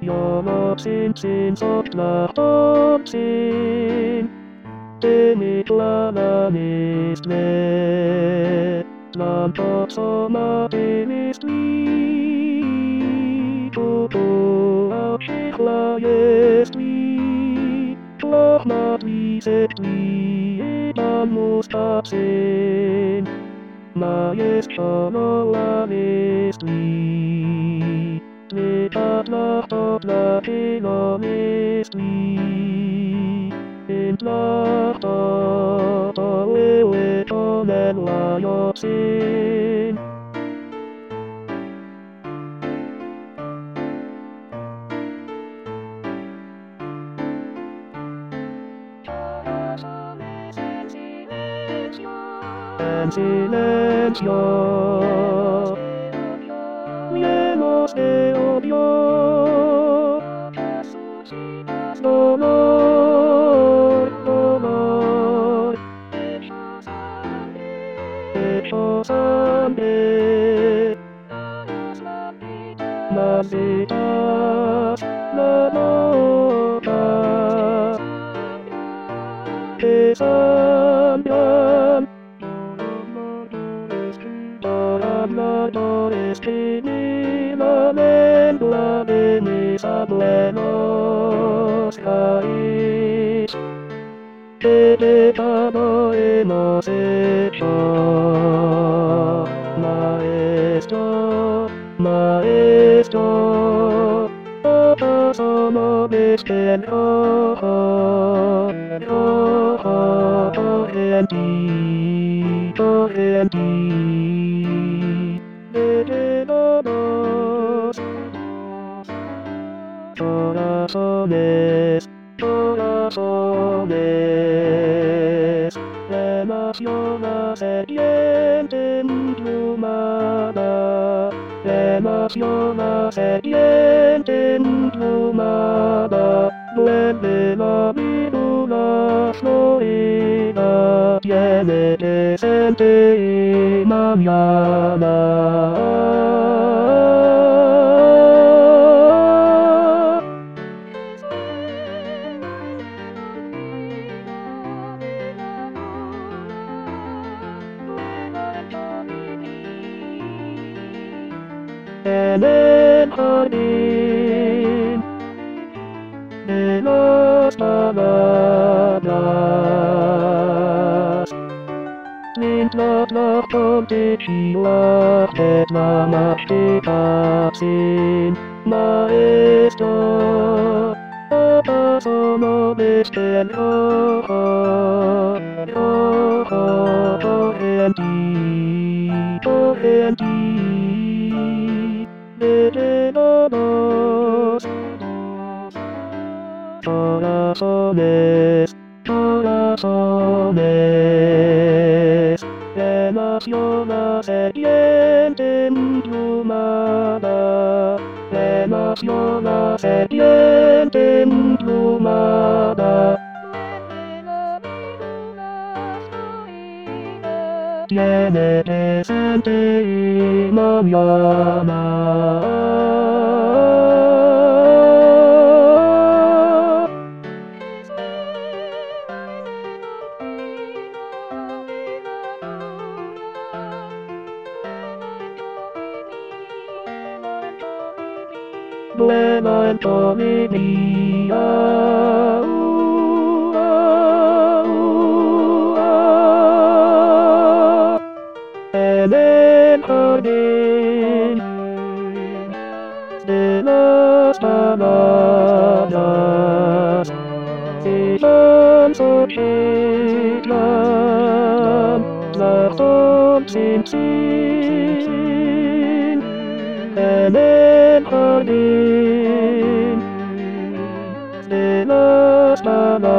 Sin soplahotin Demiklananisme Lamposomatinistli Tutuausihlajestli Lohmatlisetli Etanmustapsin Majestonollanistli Platinonistli Intlahtotoleton lajoksin En silencio llenos de odio dolor, dolor hecho sangre las vidas, la nota que cambian habladores que ni la lengua de mis abuelos caís que de todo hemos hecho maestro, maestro todos somos despejos en ti, en ti de todos corazones, corazones emoción sediente emplumada, emoción sediente emplumada, duele la vidula florida, tiene decente mañana. En el jardín de las palabras sin maestro solo despejo en ti de todos corazones, corazones emoción sediente emplumada, emoción sediente emplumada, tiene presente mañana. Buena en tu vida, en el jardín de las palabras, y tan sochilan la sin en el jardín de las palabras.